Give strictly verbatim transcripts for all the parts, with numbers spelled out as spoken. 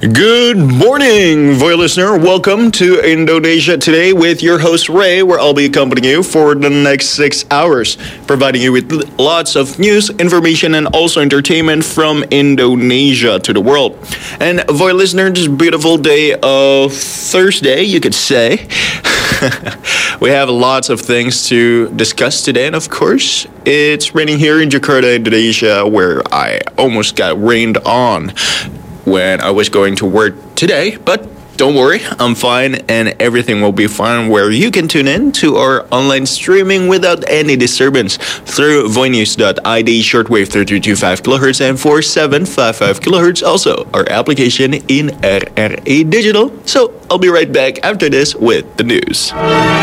Good morning, Voy listener. Welcome to Indonesia Today with your host Ray, where I'll be accompanying you for the next six hours, providing you with lots of news, information, and also entertainment from Indonesia to the world. And Voy listener, this beautiful day of Thursday, you could say, we have lots of things to discuss today, and of course, it's raining here in Jakarta, Indonesia, where I almost got rained on when I was going to work today, but don't worry, I'm fine and everything will be fine, where you can tune in to our online streaming without any disturbance through voinews dot I D, shortwave thirty-two point two five kilohertz and forty-seven point five five kilohertz, also our application in R R A Digital. So I'll be right back after this with the news.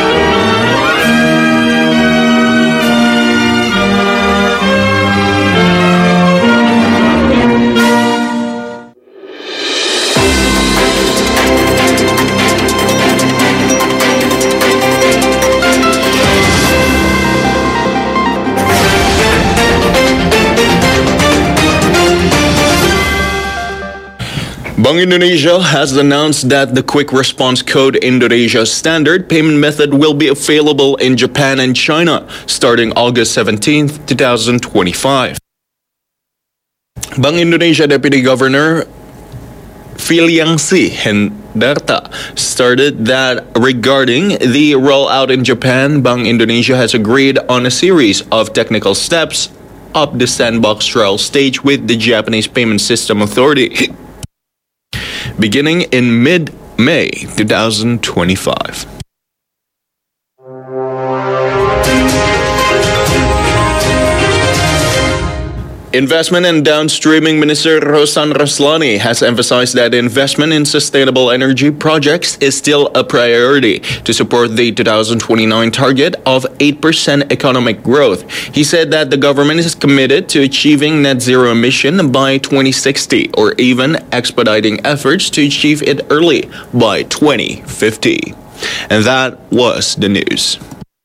Bank Indonesia has announced that the Quick Response Code Indonesia standard payment method will be available in Japan and China starting August seventeenth, twenty twenty-five. Bank Indonesia Deputy Governor Philiangsi Hendarta started that regarding the rollout in Japan, Bank Indonesia has agreed on a series of technical steps up the sandbox trial stage with the Japanese Payment System Authority, beginning in mid-May twenty twenty-five. Investment and Downstreaming Minister Rosan Roslani has emphasized that investment in sustainable energy projects is still a priority to support the twenty twenty-nine target of eight percent economic growth. He said that the government is committed to achieving net zero emission by twenty sixty, or even expediting efforts to achieve it early by twenty fifty. And that was the news.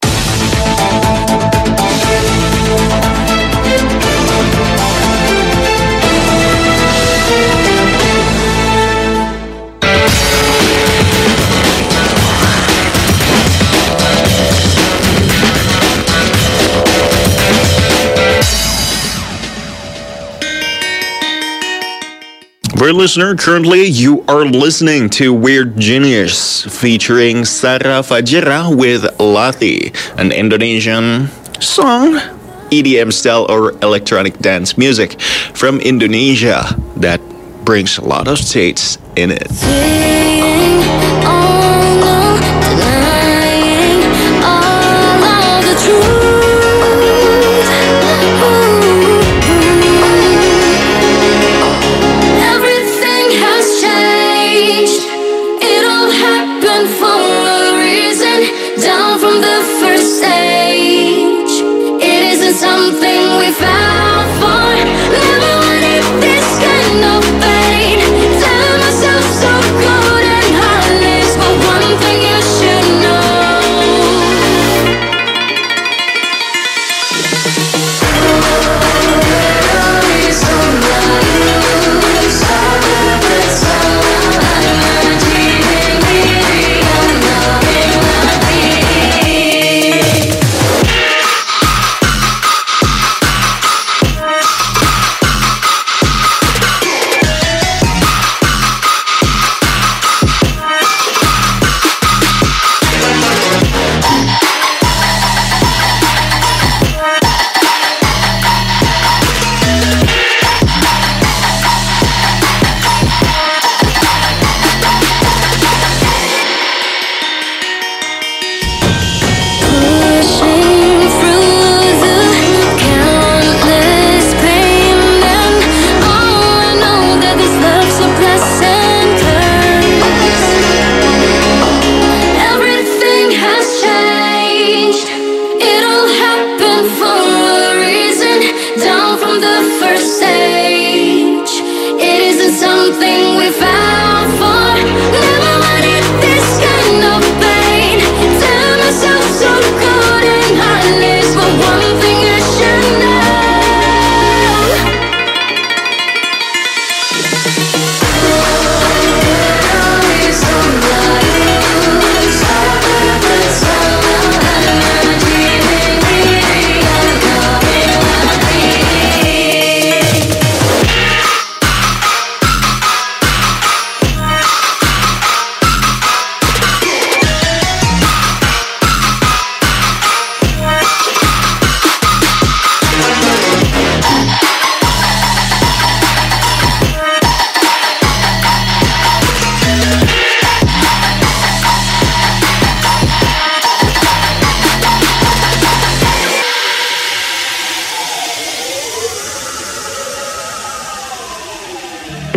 For listener, currently you are listening to Weird Genius featuring Sarah Fajira with Lati, an Indonesian song, E D M style or electronic dance music from Indonesia that brings a lot of states in it.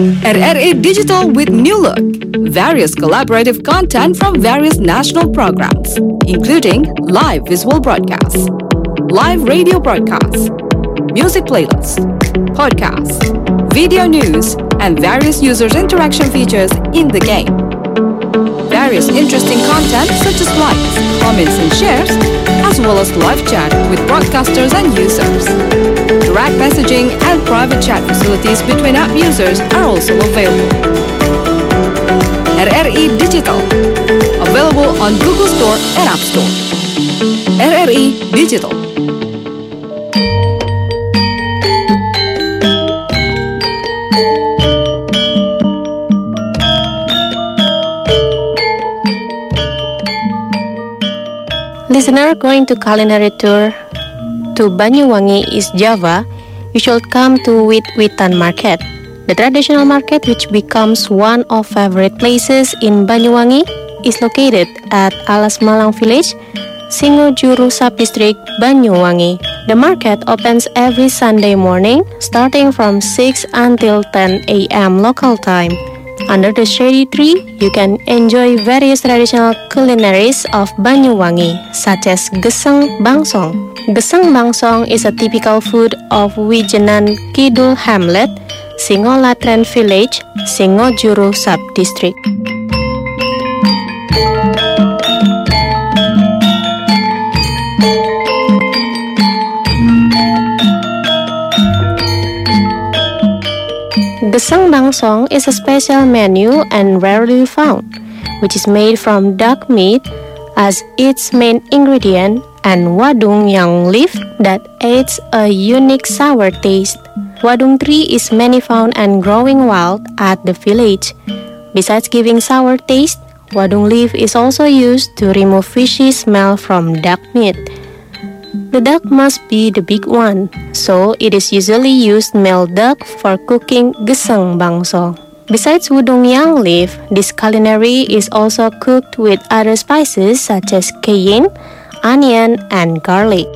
R R A Digital with new look. Various collaborative content from various national programs, including live visual broadcasts, live radio broadcasts, music playlists, podcasts, video news, and various users' interaction features in the game. Various interesting content such as likes, comments, and shares, as well as live chat with broadcasters and users. Direct messaging and private chat facilities between app users are also available. R R E Digital, available on Google Store and App Store. R R E Digital. Listener going to culinary tour to Banyuwangi, East Java, you should come to Wit-Witan Market. The traditional market, which becomes one of favorite places in Banyuwangi, is located at Alas Malang Village, Singojuru Subdistrict, Banyuwangi. The market opens every Sunday morning, starting from six until ten a m local time. Under the shady tree, you can enjoy various traditional culinaries of Banyuwangi, such as Gesang Bangsong. Gesang Bangsong is a typical food of Wijenan Kidul Hamlet, Singolatren Village, Singojuru Subdistrict. Gesang Bangsong is a special menu and rarely found, which is made from duck meat as its main ingredient and wadung yang leaf that adds a unique sour taste. Wadung tree is many found and growing wild at the village. Besides giving sour taste, wadung leaf is also used to remove fishy smell from duck meat. The duck must be the big one, so it is usually used male duck for cooking Gesang Bangsong. Besides wadung yang leaf, this culinary is also cooked with other spices such as cayenne, onion, and garlic.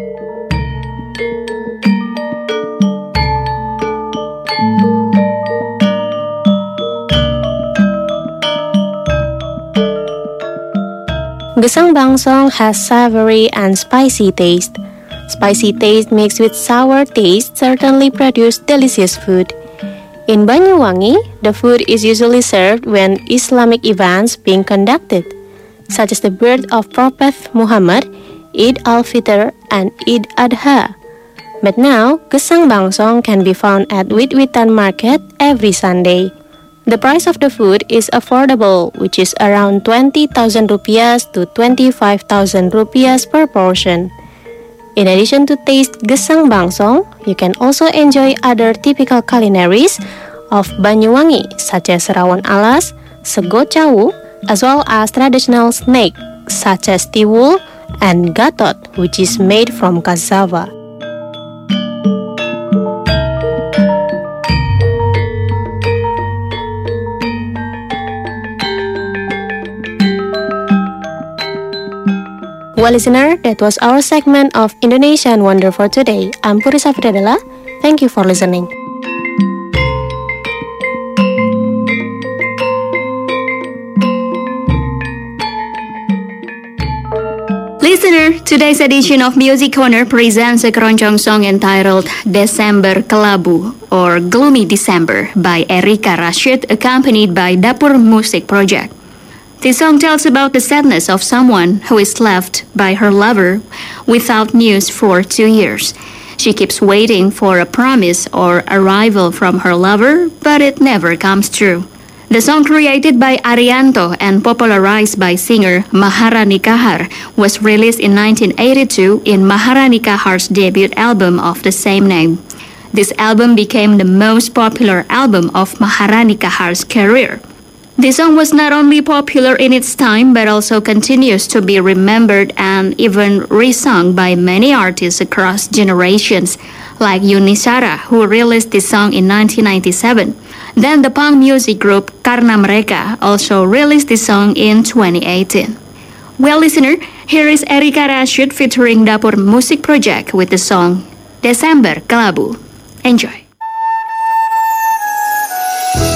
Gesang Bangsong has savory and spicy taste. Spicy taste mixed with sour taste certainly produce delicious food. In Banyuwangi, the food is usually served when Islamic events being conducted, such as the birth of Prophet Muhammad, Eid al-Fitr, and Eid Adha. But now, Gesang Bangsong can be found at Wit-Witan Market every Sunday. The price of the food is affordable, which is around twenty thousand rupiahs to twenty-five thousand rupiahs per portion. In addition to taste Gesang Bangsong, you can also enjoy other typical culinaries of Banyuwangi, such as rawon alas, sego cawu, as well as traditional snack such as tiwul and gatot, which is made from cassava. Well, listener, that was our segment of Indonesian Wonder for today. I'm Puri Safridadela. Thank you for listening. Listener, today's edition of Music Corner presents a keroncong song entitled Desember Kelabu or Gloomy December by Erika Rashid, accompanied by Dapur Musik Project. This song tells about the sadness of someone who is left by her lover without news for two years. She keeps waiting for a promise or arrival from her lover, but it never comes true. The song, created by Arianto and popularized by singer Maharani Kahar, was released in nineteen eighty-two in Maharani Kahar's debut album of the same name. This album became the most popular album of Maharani Kahar's career. This song was not only popular in its time, but also continues to be remembered and even re-sung by many artists across generations, like Yuni Shara, who released this song in nineteen ninety-seven. Then the punk music group Karna Mereka also released this song in twenty eighteen. Well, listener, here is Erika Rashid featuring Dapur Musik Project with the song Desember Kelabu. Enjoy.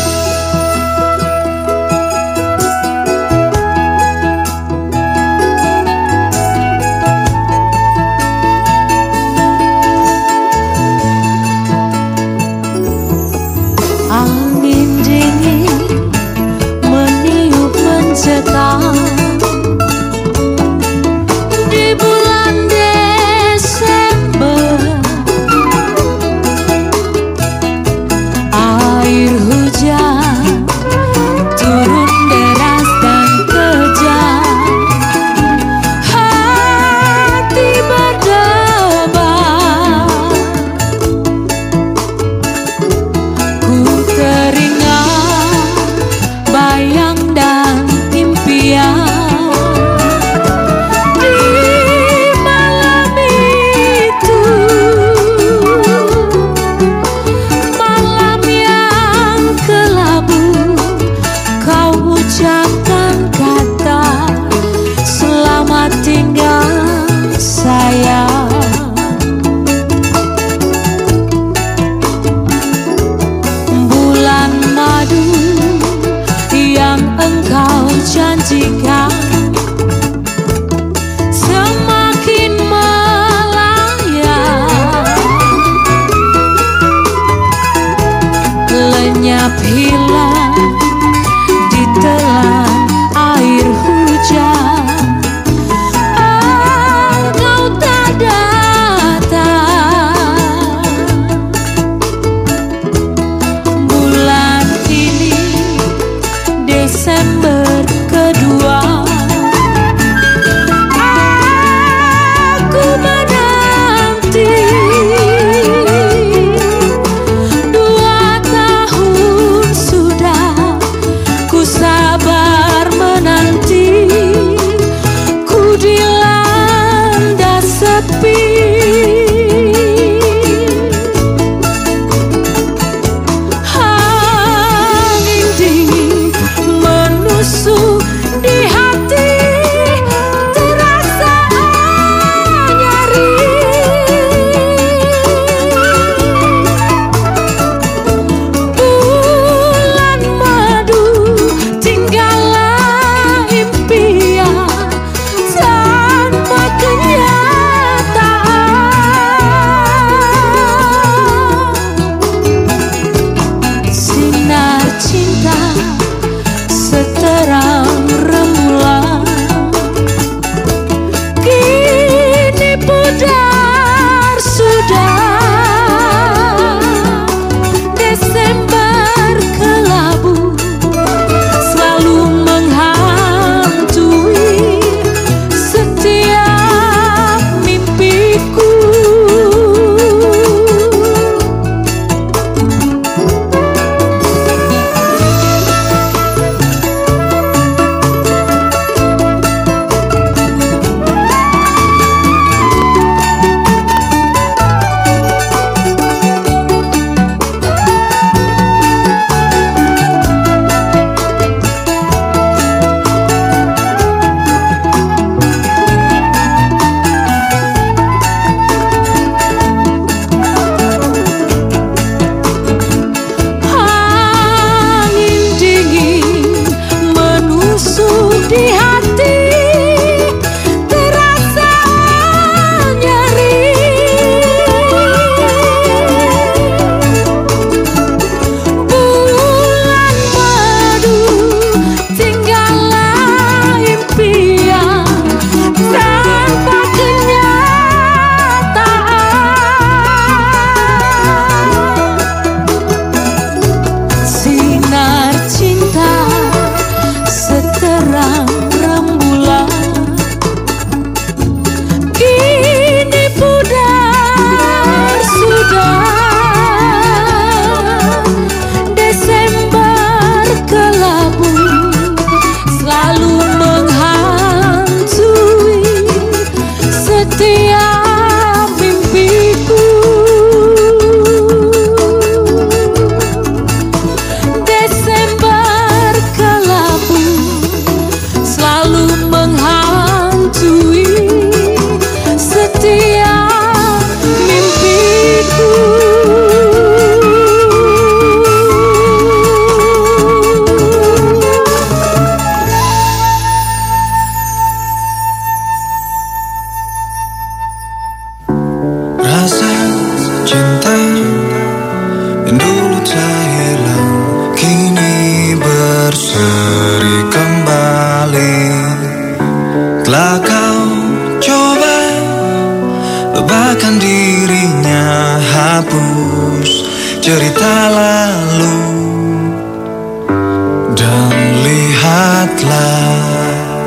ingatlah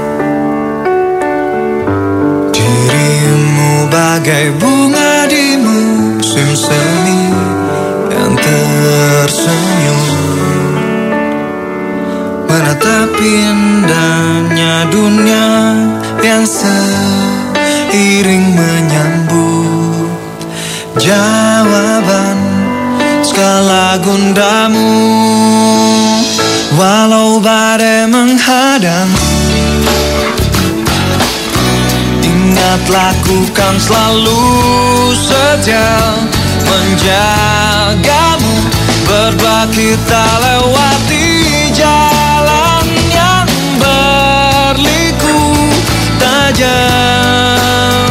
dirimu bagai bunga di musim semi yang tersenyum menatap indahnya dunia yang seiring menyambut jawaban segala gundamu. Walau badai menghadang, ingat lakukan selalu setia menjagamu. Berdua kita lewati jalan yang berliku tajam.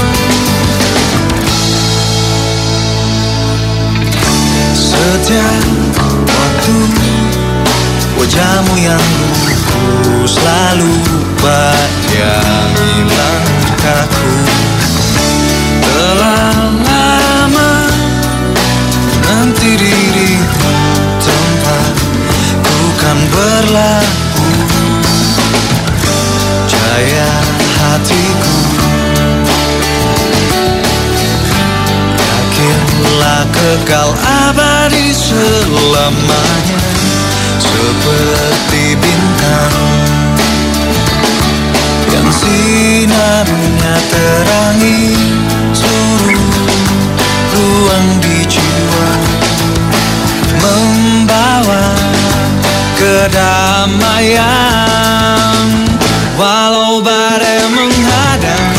Setiap waktu wajahmu yang lugu selalu bayangi langkahku. Telah lama nanti dirimu tempat ku kan berlaku. Jaya hatiku, yakinlah kekal abadi selamanya seperti bintang yang sinarnya terangi seluruh ruang di jiwa, membawa kedamaian. Walau badai menghadang,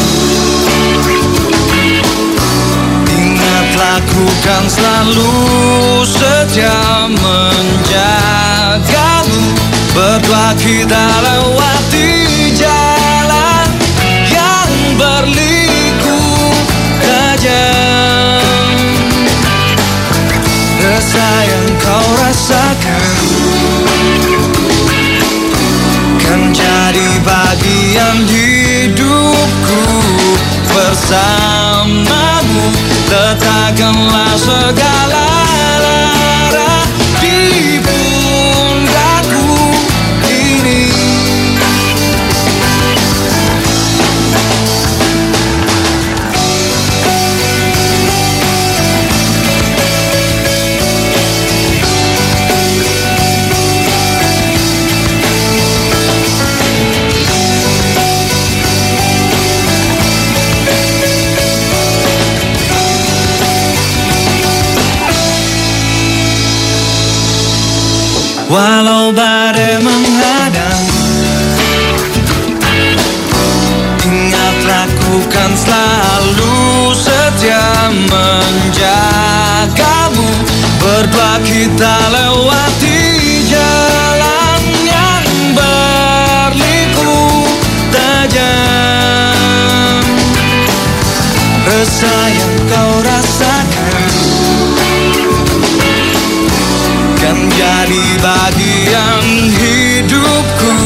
ingat lakukan selalu setia menjagamu. Berdua kita lewati jalan yang berliku tajam. Rasa yang kau rasakan kan jadi bagian hidupku. Bersamamu letakkanlah segala lara di pundakku ini. Walau badai menghadang, ingat lakukan selalu setia menjagamu. Berdua kita lewati jalan yang berliku tajam. Rasa yang kau rasakan kan jadi bagian hidupku.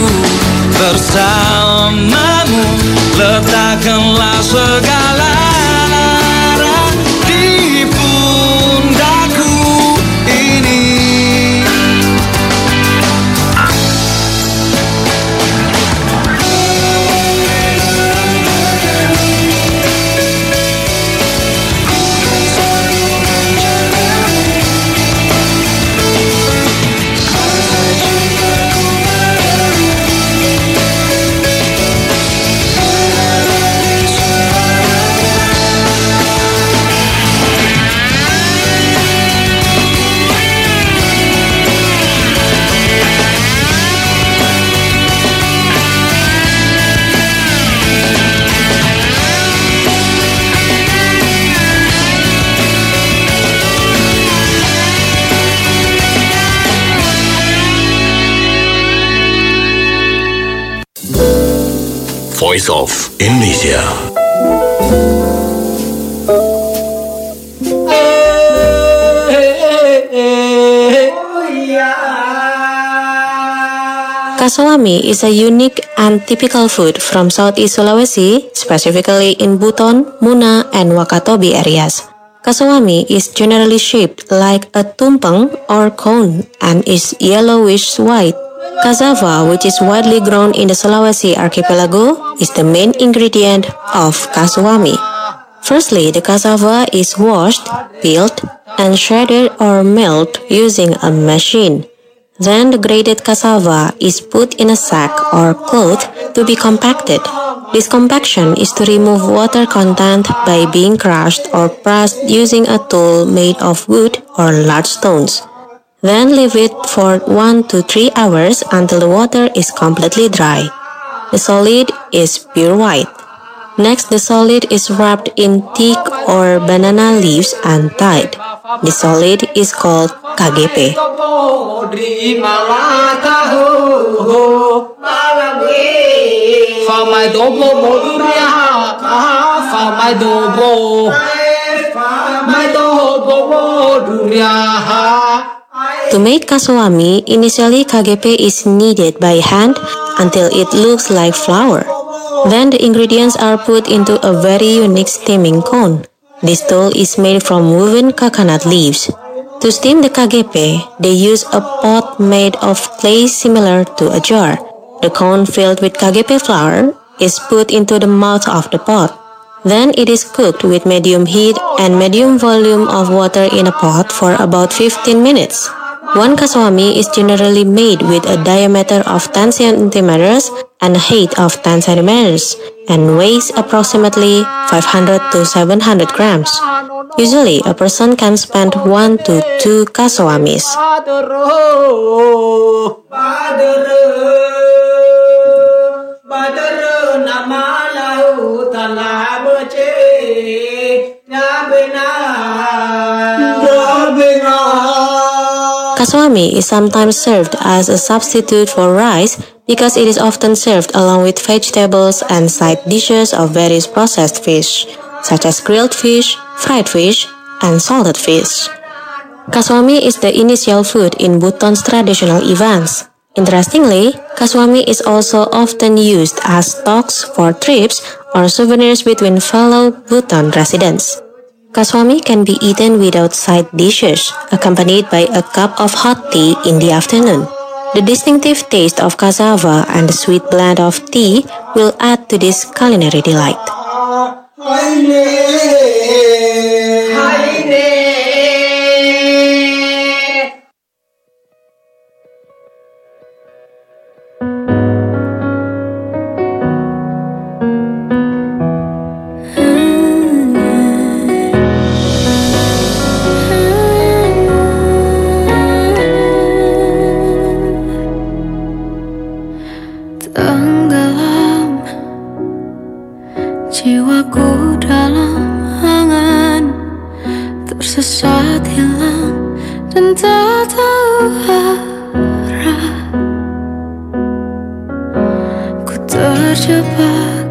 Bersamamu letakkanlah segala lara di pundakku ini. Voice of Indonesia. Kasawami is a unique and typical food from Southeast Sulawesi, specifically in Buton, Muna, and Wakatobi areas. Kasawami is generally shaped like a tumpeng or cone and is yellowish white. Cassava, which is widely grown in the Sulawesi archipelago, is the main ingredient of kasuami. Firstly, the cassava is washed, peeled, and shredded or milled using a machine. Then the grated cassava is put in a sack or cloth to be compacted. This compaction is to remove water content by being crushed or pressed using a tool made of wood or large stones. Then leave it for one to three hours until the water is completely dry. The solid is pure white. Next, the solid is wrapped in teak or banana leaves and tied. The solid is called K G P. To make kasuami, initially K G P is kneaded by hand until it looks like flour. Then the ingredients are put into a very unique steaming cone. This tool is made from woven coconut leaves. To steam the K G P, they use a pot made of clay similar to a jar. The cone filled with K G P flour is put into the mouth of the pot. Then it is cooked with medium heat and medium volume of water in a pot for about fifteen minutes. One kasuami is generally made with a diameter of ten centimeters and a height of ten centimeters and weighs approximately five hundred to seven hundred grams. Usually, a person can spend one to two kasuamis. Kasuami is sometimes served as a substitute for rice because it is often served along with vegetables and side dishes of various processed fish, such as grilled fish, fried fish, and salted fish. Kasuami is the initial food in Buton's traditional events. Interestingly, kasuami is also often used as stocks for trips or souvenirs between fellow Buton residents. Kasuami can be eaten without side dishes, accompanied by a cup of hot tea in the afternoon. The distinctive taste of cassava and the sweet blend of tea will add to this culinary delight. Tenggelam jiwaku dalam angan, tersesat hilang dan tak tahu arah. Ku terjebak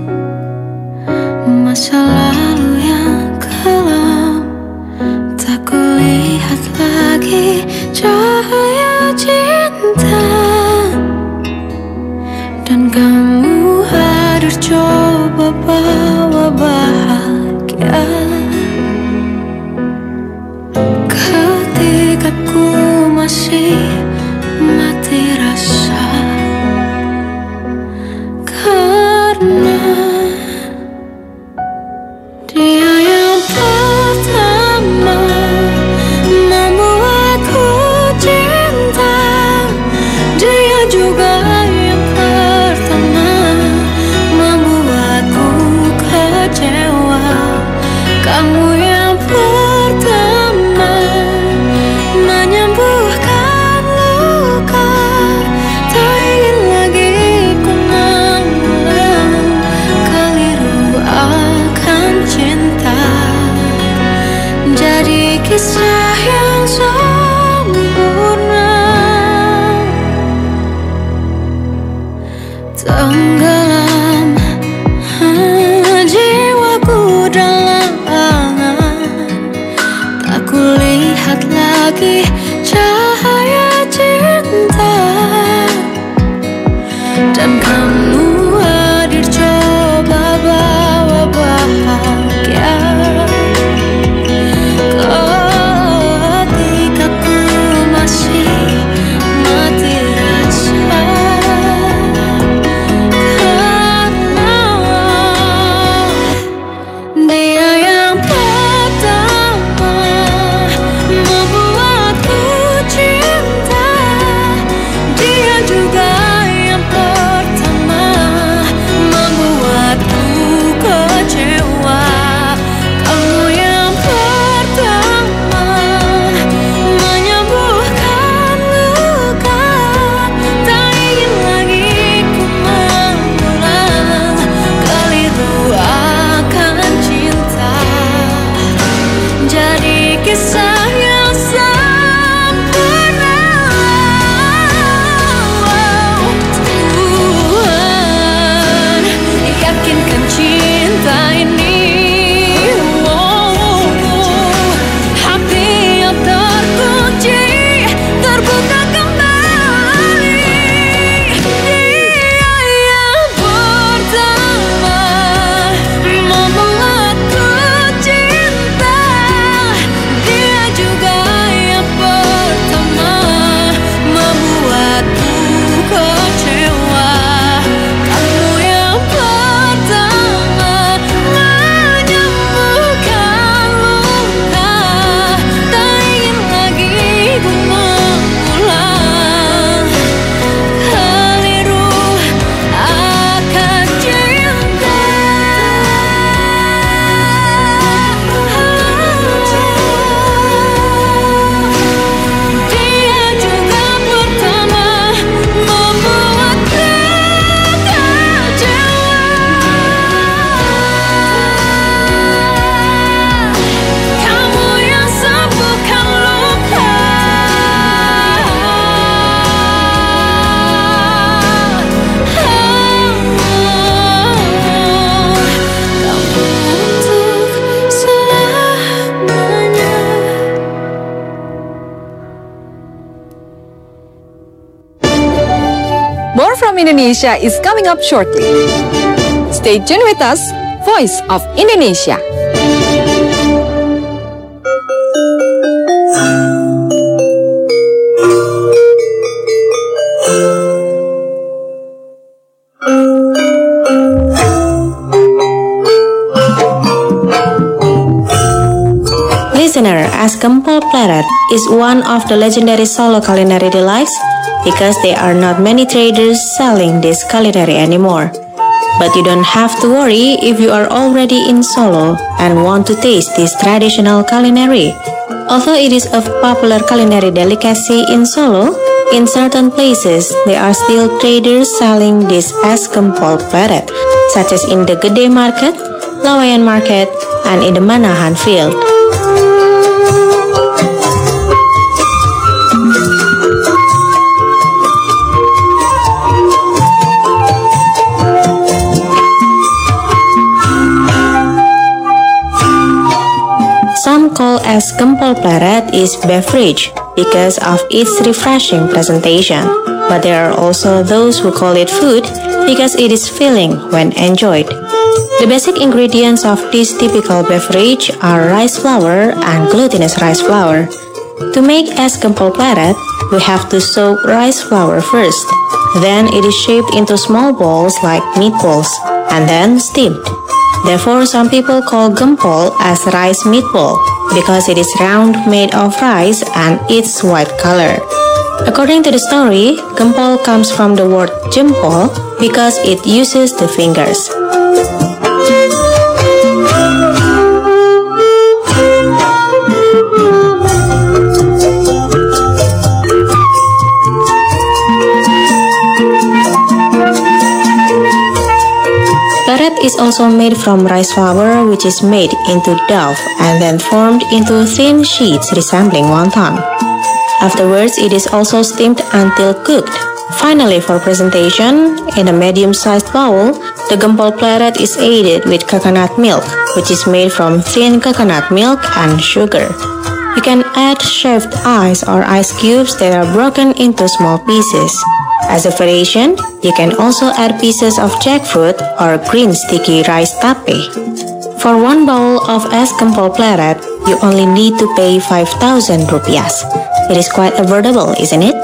masa lalu yang kelam, tak kulihat lagi cahaya cinta. Dan kamu hadir coba bawa bahagia ketika ku masih mati rasa, karena dia yang pertama membuatku cinta. Dia juga yang kamu yang pertama menyembuhkan luka, tak ingin lagi ku mengulang keliru akan cinta. Jadi kisah yang sempurna, tenggelam jiwaku dalam kulihat lagi cahaya cinta. Dan kamu hadir coba bawa bahagia ketika ku masih mati rasa. More from Indonesia is coming up shortly. Stay tuned with us, Voice of Indonesia. Listener, as Gempol Pleret is one of the legendary Solo culinary delights because there are not many traders selling this culinary anymore. But you don't have to worry if you are already in Solo and want to taste this traditional culinary. Although it is a popular culinary delicacy in Solo, in certain places there are still traders selling this as Gempol Pleret, such as in the Gede Market, Lawayan Market, and in the Manahan Field. Some call as Gempol Pleret is beverage because of its refreshing presentation, but there are also those who call it food because it is filling when enjoyed. The basic ingredients of this typical beverage are rice flour and glutinous rice flour. To make es Gempol Pleret, we have to soak rice flour first. Then it is shaped into small balls like meatballs and then steamed. Therefore, some people call gempol as rice meatball because it is round, made of rice, and its white color. According to the story, gempol comes from the word jempol because it uses the fingers. Pleret is also made from rice flour, which is made into dough and then formed into thin sheets resembling wonton. Afterwards, it is also steamed until cooked. Finally, for presentation, in a medium-sized bowl, the Gempol Pleret is aided with coconut milk, which is made from thin coconut milk and sugar. You can add shaved ice or ice cubes that are broken into small pieces. As a variation, you can also add pieces of jackfruit or green sticky rice tape. For one bowl of es Gempol Pleret, you only need to pay five thousand rupiahs. It is quite affordable, isn't it?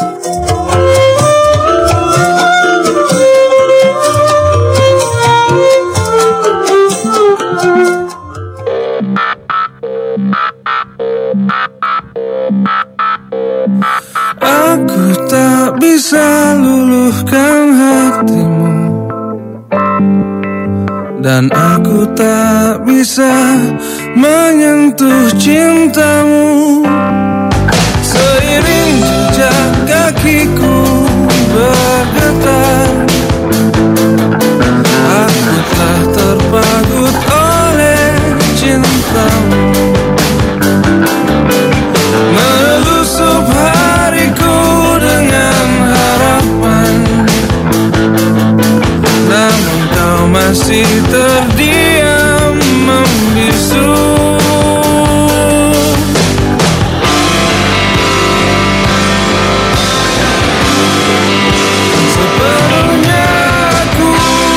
Aku tak bisa luluhkan hatimu, dan aku tak bisa menyentuh cintamu. Seiring jejak kakiku bergetar, aku telah terpagut oleh cintamu. Melusup hariku dengan harapan, namun kau masih terdiam membisu. Sepenuhnya aku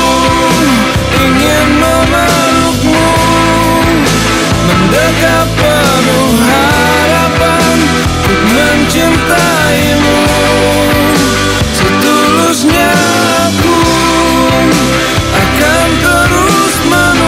ingin memelukmu, mendekat penuh harapan untuk mencintaimu. Setulusnya aku akan terus menunggu.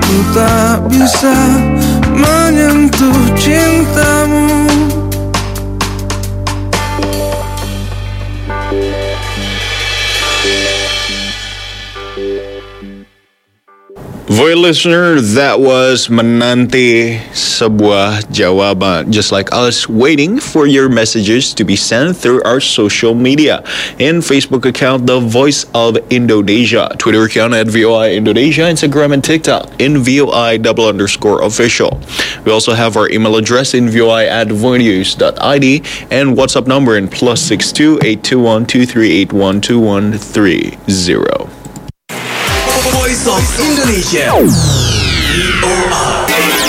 Ku tak bisa menyentuh cintamu. Voice listener, that was Menanti Sebuah Jawaban. Just like us, waiting for your messages to be sent through our social media. In Facebook account, The Voice of Indonesia. Twitter account at V O I Indonesia. Instagram and TikTok in V O I double underscore official. We also have our email address in V O I at voinews dot I D and WhatsApp number in plus six two eight two one two three eight one two one three zero. Voice of Indonesia. V O I.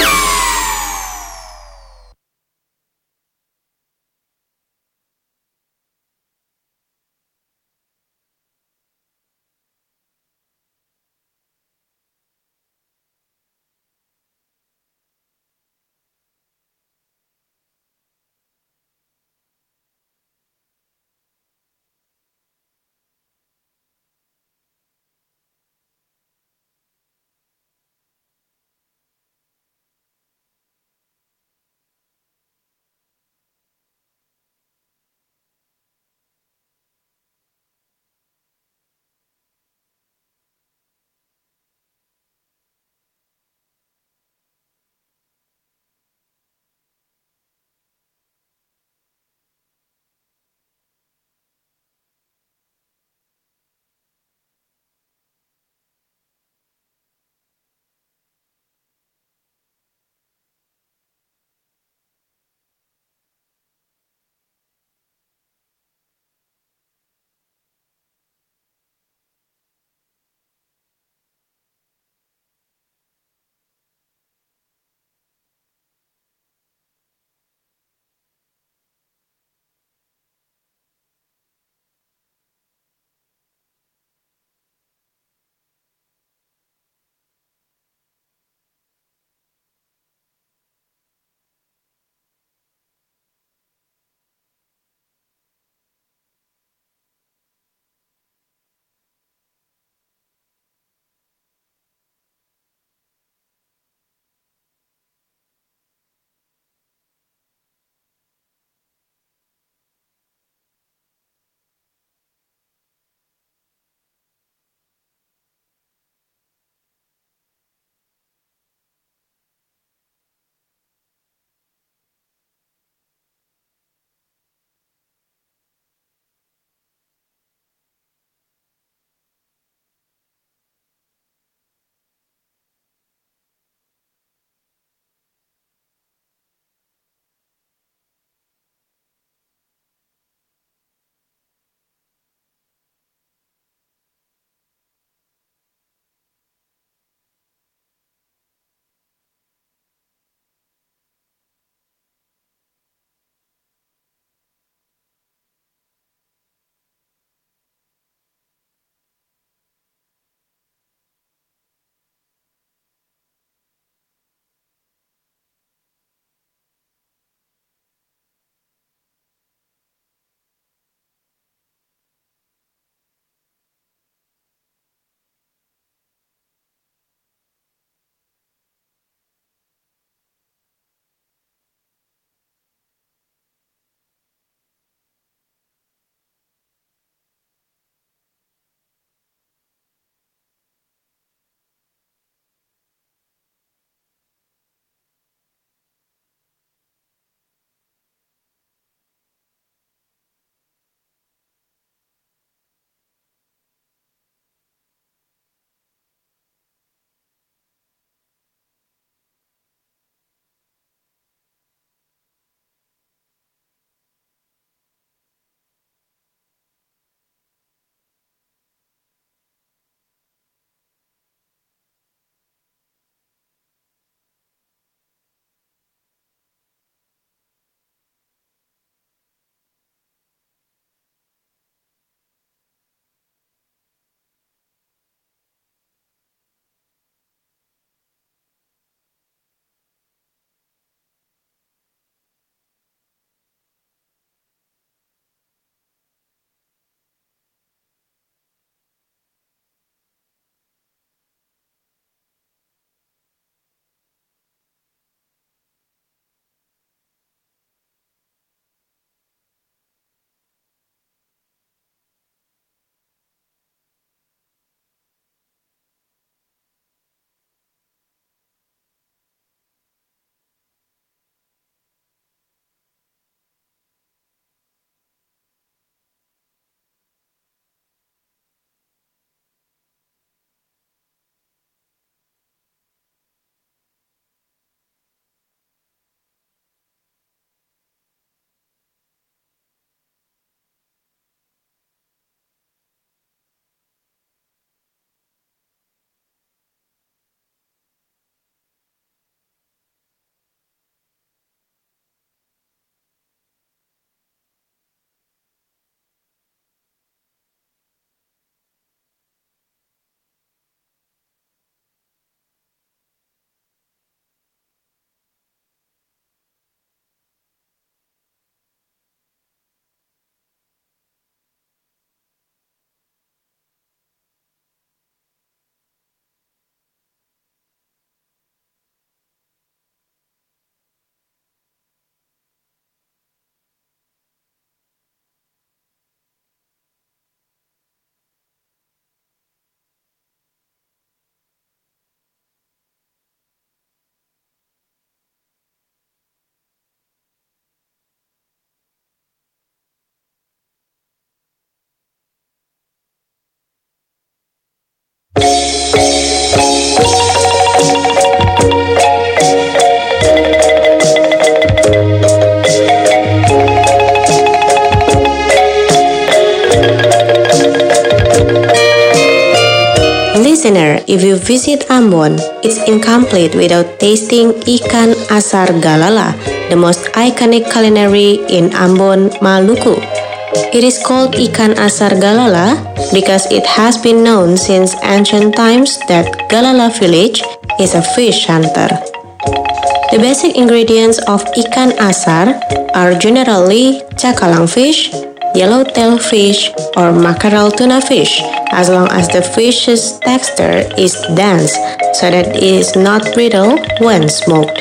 Listener, if you visit Ambon, it's incomplete without tasting ikan asar galala, the most iconic culinary in Ambon, Maluku. It is called ikan asar galala because it has been known since ancient times that Galala village is a fish hunter. The basic ingredients of ikan asar are generally cakalang fish, yellowtail fish, or mackerel tuna fish, as long as the fish's texture is dense so that it is not brittle when smoked.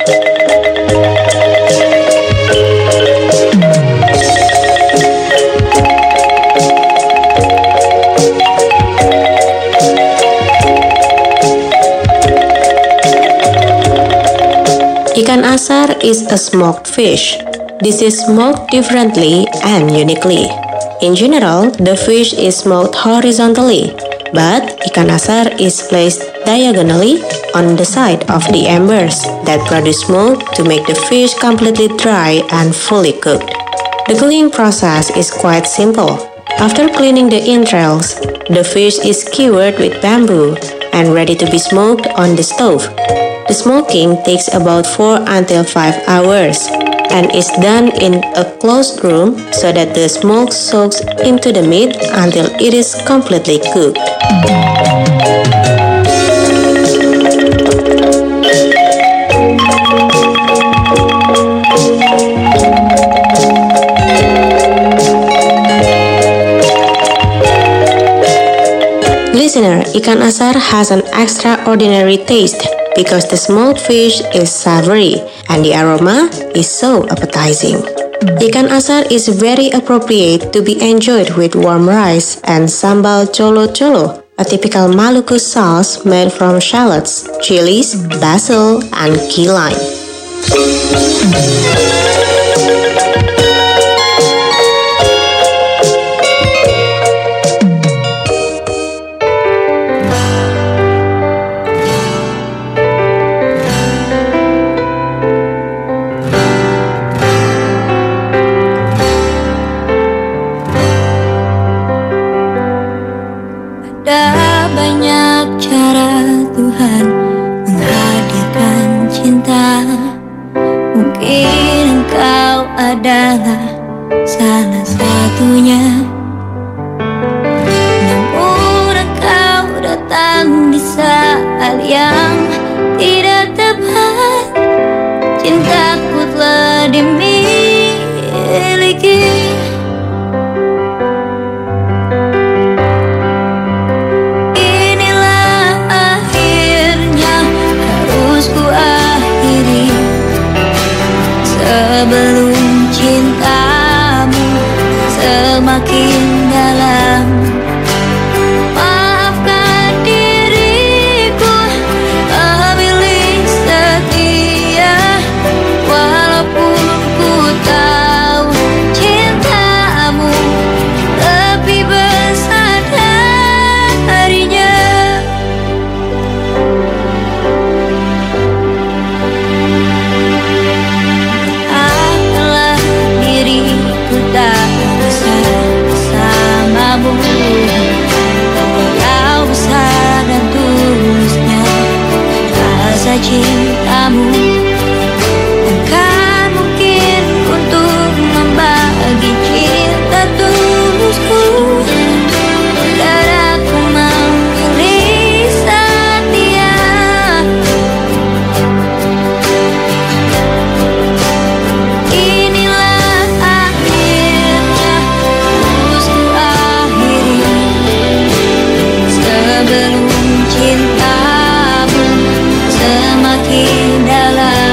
Ikan asar is a smoked fish. This is smoked differently and uniquely. In general, the fish is smoked horizontally, but ikan asar is placed diagonally on the side of the embers that produce smoke to make the fish completely dry and fully cooked. The cooking process is quite simple. After cleaning the entrails, the fish is skewered with bamboo and ready to be smoked on the stove. The smoking takes about four until five hours and is done in a closed room so that the smoke soaks into the meat until it is completely cooked. Listener, ikan asar has an extraordinary taste because the smoked fish is savory and the aroma is so appetizing. Ikan asar is very appropriate to be enjoyed with warm rice and sambal colo-colo, a typical Maluku sauce made from shallots, chilies, basil, and key lime. Ada banyak cara Tuhan menghadirkan cinta. Mungkin engkau adalah salah satunya. Namun engkau datang di saat yang tidak tepat. Cintaku telah dimiliki. Sebelum cintamu semakin dalam, maafkan diriku memilih setia. Walaupun ku tahu cintamu lebih besar darinya. Cintamu takkan mungkin untuk membagi cinta tulusku, dan aku memilih setia. Inilah akhirnya harus ku akhiri sebelum cintamu semakin dalam.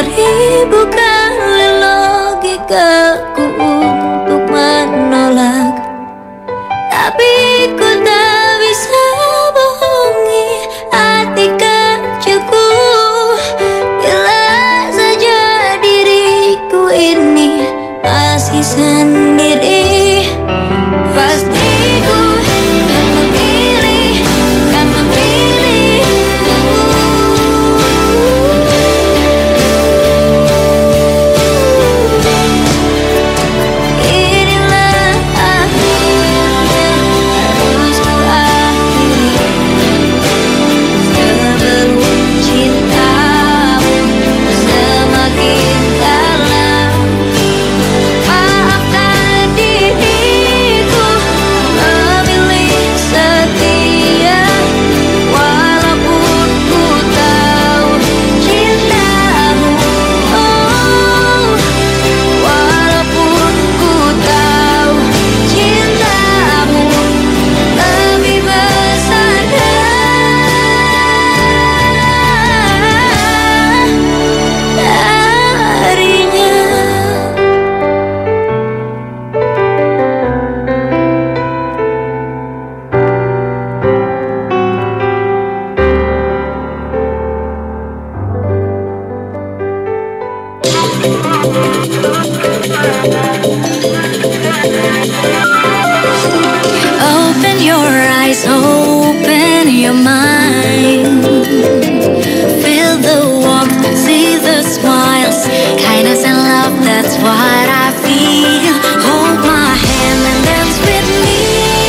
Seribu kali logikaku untuk menolak, tapi ku tak bisa bohongi hati kecilku. Bila saja diriku ini masih sendiri, pasti ku akan memilih, akan memilih inilah akhirnya harus ku akhiri. Sebelum cintamu semakin dalam, maafkan diriku memilih setia, walaupun ku tahu cintamu, oh, walaupun ku tahu cintamu lebih besar darinya. Open your eyes, open your mind. Feel the warmth, see the smiles, kindness and love, that's what I feel. Hold my hand and dance with me.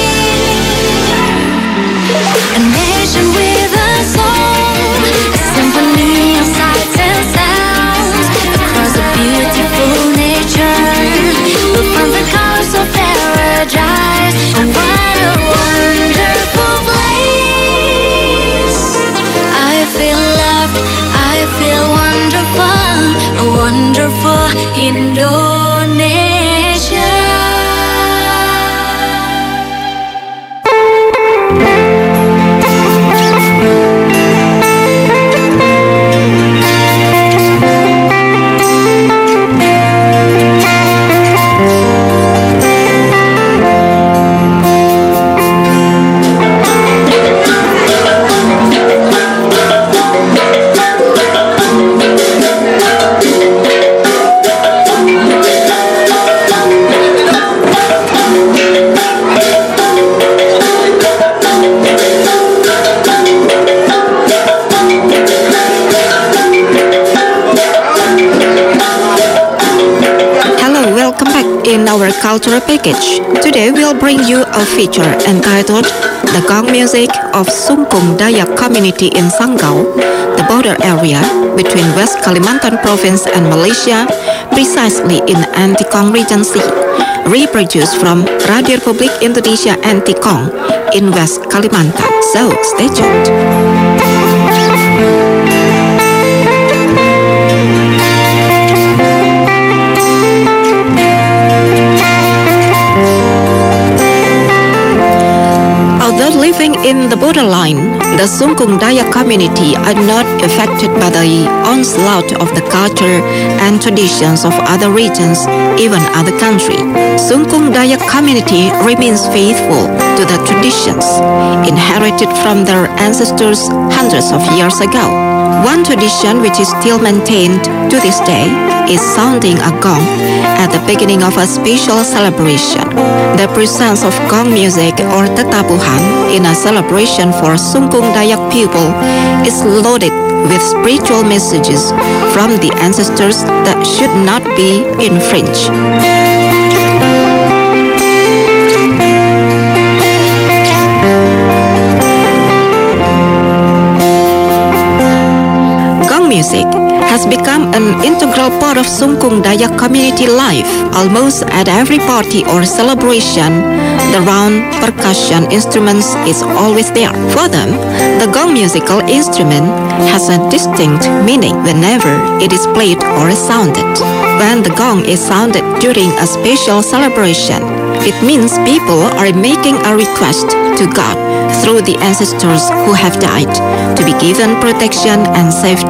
A nation with a song, a symphony of sights and sounds, across a beautiful nature, we'll find the colors of paradise. And what a wonderful place. I feel loved, I feel wonderful, a wonderful Indonesia. Hello, welcome back in our cultural package. Today we'll bring you a feature entitled The Gong Music of Sungkung Dayak Community in Sanggau, the border area between West Kalimantan Province and Malaysia, precisely in Antikong Regency, reproduced from Radio Republik Indonesia Antikong in West Kalimantan. So stay tuned. Although living in the borderline, the Sungkung Dayak community are not affected by the onslaught of the culture and traditions of other regions, even other countries. Sungkung Dayak community remains faithful to the traditions inherited from their ancestors hundreds of years ago. One tradition which is still maintained to this day is sounding a gong at the beginning of a special celebration. The presence of gong music or tetapuhan in a celebration for Sungkung Dayak people is loaded with spiritual messages from the ancestors that should not be infringed. Gong music has become an integral part of Sungkung Dayak community life. Almost at every party or celebration, the round percussion instruments is always there. For them, the gong musical instrument has a distinct meaning whenever it is played or sounded. When the gong is sounded during a special celebration, it means people are making a request to God through the ancestors who have died to be given protection and safety.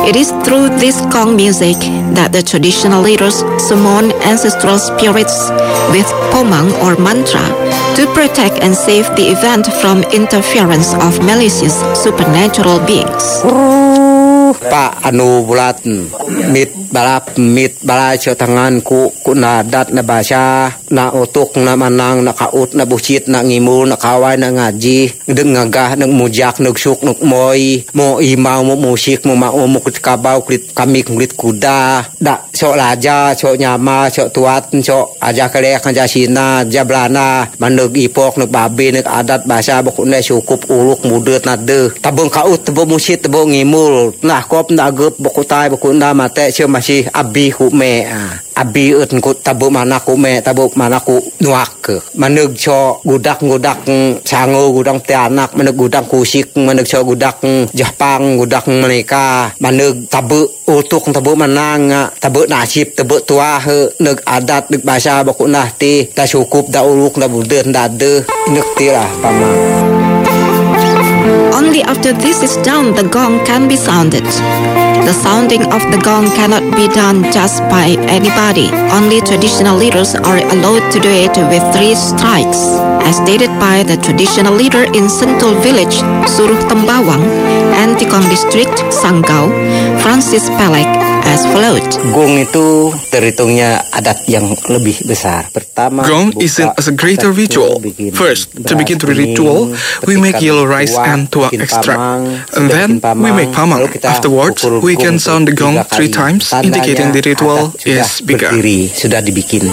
It is through this gong music that the traditional leaders summon ancestral spirits with pomang or mantra to protect and save the event from interference of malicious supernatural beings. Pa anu bulat mit balap mit balai tangan ku ku nadat na basya na utok na manang nakaut na busit na ngimul na kaway na ngaji deng ngagah nang mujak nugsuk nuk moy mo imaw mo musik mo mao mo kabaw klit kami klit kuda da so laja so nyama so tuat so aja kelek aja sina jablana maneg ipok nuk babi nuk adat basya bokune sukup uluk mudet nade tabung kaut tabung musit tabung ngimul nah kop na gup bokutai bokunda mate cio masih abi ku me abi eut ku tabu mana ku me tabu mana ku nuak ke maneg cho gudak gudak sango gudang tianak maneg gudang kusik maneg cho gudak Jepang gudak mereka maneg tabu utuk tabu manang tabu nasib tabu tua he neg adat neg bahasa bokuna ti da cukup da uluk da budeun da de neuk ti lah pamang. Only after this is done, the gong can be sounded. The sounding of the gong cannot be done just by anybody. Only traditional leaders are allowed to do it with three strikes. As stated by the traditional leader in Sentul village, Suruh Tembawang, Antikong district, Sanggau, Francis Pelek, as followed. Gong itu terhitungnya adat yang lebih besar. Pertama, gong is seen as a greater ritual. First, to begin the ritual, we make yellow rice and tuak extract, and then we make pamang. Afterwards, we can sound the gong three times, indicating the ritual is begun. Sudah dibikin.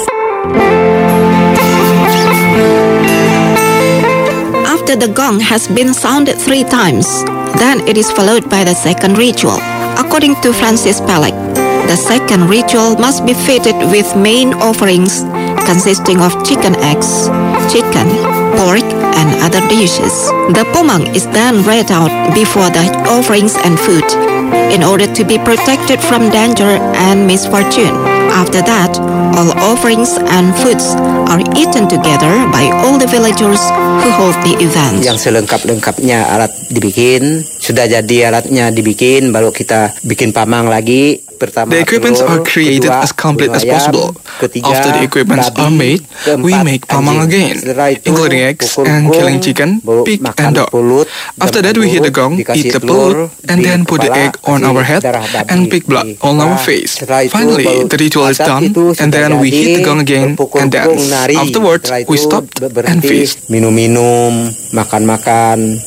After the gong has been sounded three times, then it is followed by the second ritual. According to Francis Pelek, the second ritual must be fitted with main offerings consisting of chicken eggs, chicken, pork, and other dishes. The pomang is then read out before the offerings and food in order to be protected from danger and misfortune. After that, all offerings and foods are eaten together by all the villagers who hold the event. Yang selengkap-lengkapnya alat dibikin, sudah jadi alatnya dibikin, baru kita bikin pamang lagi. The equipments are created as complete as possible. After the equipments are made, we make pamang again, including eggs and killing chicken, pig and dog. After that, we hit the gong, eat the pelut, and then put the egg on our head and pig blood on our face. Finally, the ritual is done, and then we hit the gong again and dance. Afterwards, we stop and feast. Minum-minum, makan-makan.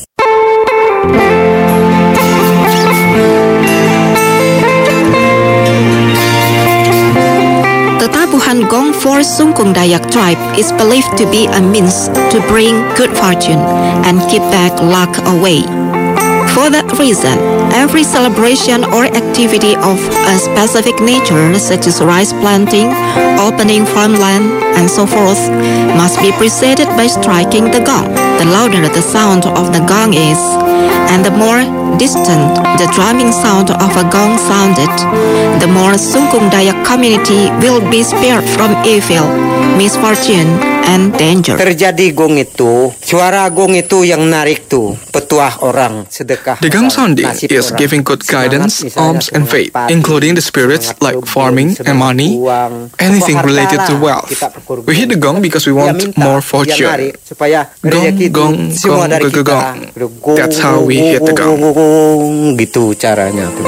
The tabuhan gong for Sungkung Dayak tribe is believed to be a means to bring good fortune and keep bad luck away. For that reason, every celebration or activity of a specific nature, such as rice planting, opening farmland, and so forth, must be preceded by striking the gong. The louder the sound of the gong is, and the more distant the drumming sound of a gong sounded, the more Sungkung Dayak community will be spared from evil, misfortune, and danger. Terjadi gong itu, suara gong itu yang narik tuh petuah orang sedekah. The gong sounding is giving good guidance, alms, and faith, including the spirits like farming and money, anything related to wealth. We hit the gong because we want more fortune. Gong, gong, gong, gong, gong. That's how we hit the gong. Gitu caranya tuh.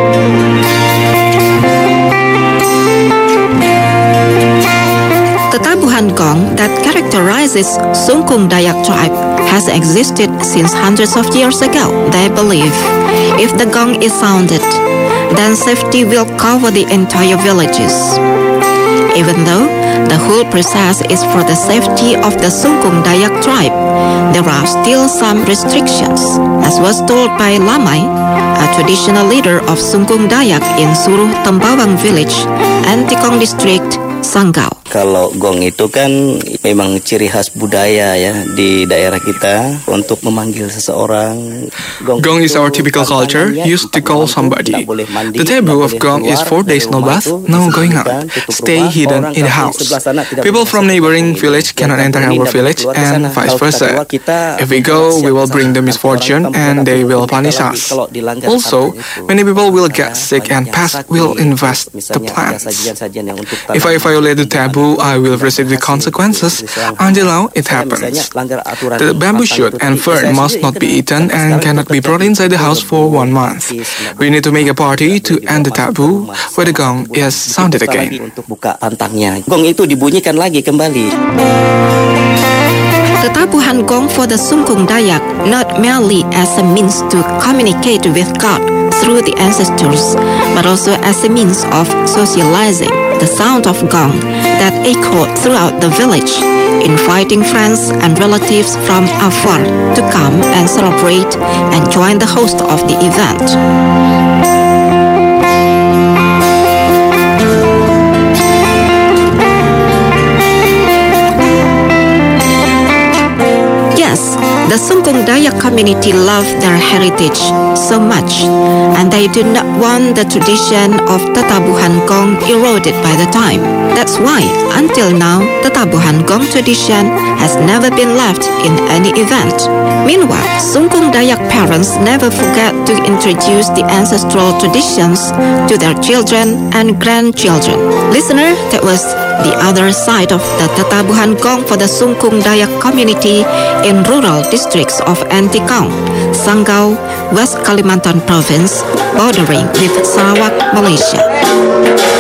The tabuhan gong that characterizes Sungkung Dayak tribe has existed since hundreds of years ago. They believe if the gong is sounded, then safety will cover the entire villages. Even though the whole process is for the safety of the Sungkung Dayak tribe, there are still some restrictions, as was told by Lamai, a traditional leader of Sungkung Dayak in Suruh Tembawang village, Antikong district, Sanggau. Kalau gong itu kan memang ciri khas budaya ya di daerah kita untuk memanggil seseorang. Gong, gong is our typical culture used to call somebody. The taboo of gong is four days no bath, no going out, stay hidden in the house. People from neighboring village cannot enter our village and vice versa. If we go, we will bring the misfortune and they will punish us. Also, many people will get sick and pests will infest the plants. If I violate the taboo, I will receive the consequences until now it happens. The bamboo shoot and fern must not be eaten and cannot be brought inside the house for one month. We need to make a party to end the taboo where the gong is sounded again. Gong itu dibunyikan lagi kembali. Tetabuhan gong for the Sungkung Dayak not merely as a means to communicate with God through the ancestors, but also as a means of socializing. The sound of gong that echoed throughout the village, inviting friends and relatives from afar to come and celebrate and join the host of the event. The Sungkung Dayak community love their heritage so much, and they do not want the tradition of Tatabuhan Gong eroded by the time. That's why, until now, Tatabuhan Gong tradition has never been left in any event. Meanwhile, Sungkung Dayak parents never forget to introduce the ancestral traditions to their children and grandchildren. Listener, that was the other side of the Tatabuhan Gong for the Sungkung Dayak community in rural districts of Antikong, Sanggau, West Kalimantan Province, bordering with Sarawak, Malaysia.